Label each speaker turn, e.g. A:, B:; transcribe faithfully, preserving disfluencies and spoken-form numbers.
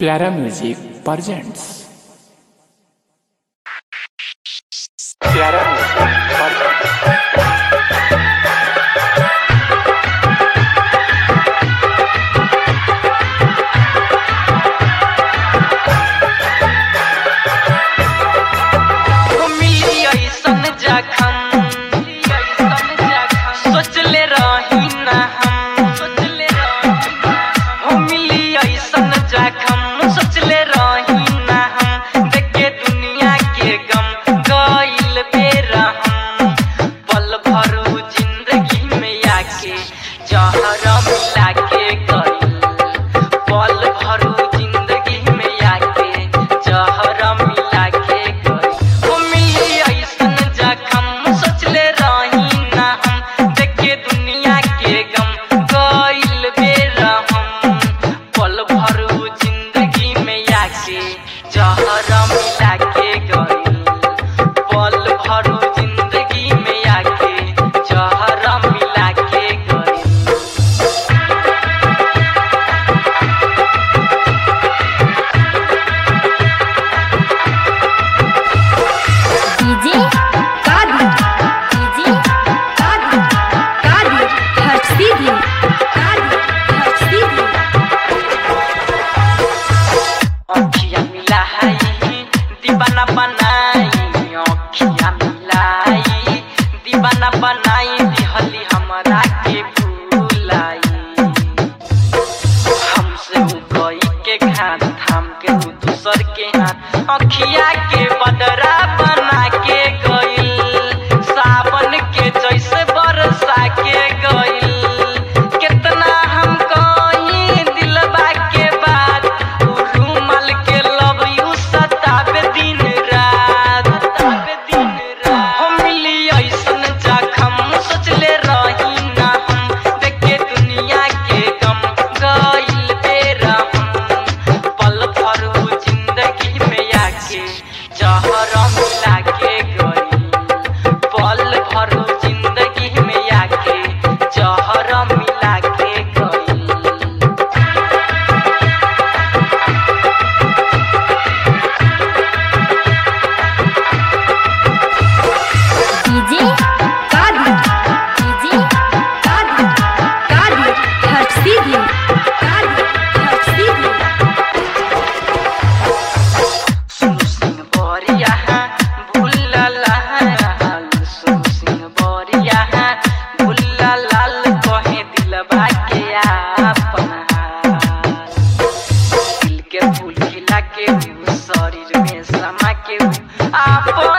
A: प्यारा music presents प्यारा music बनाई दिहली हमरा के भूलाई हमसे गई के घाट थाम के दूसर के हाथ अखिया के बदरा बना के गइल सावन के जैसे बरसा के गइल कितना हम कहीं दिलबा के बात रूमाल के लव यू सतावे दिन रात सतावे दिन रात हम मिली ऐसन सोचले रही ना हम देखे दुनिया के गम गइल बेरा हम पल भर जिंदगी में आके जहर मिला के गइल पल भर जिंदगी में आके जहर मिला के गइल
B: डीजे
A: शरीर में समा के आप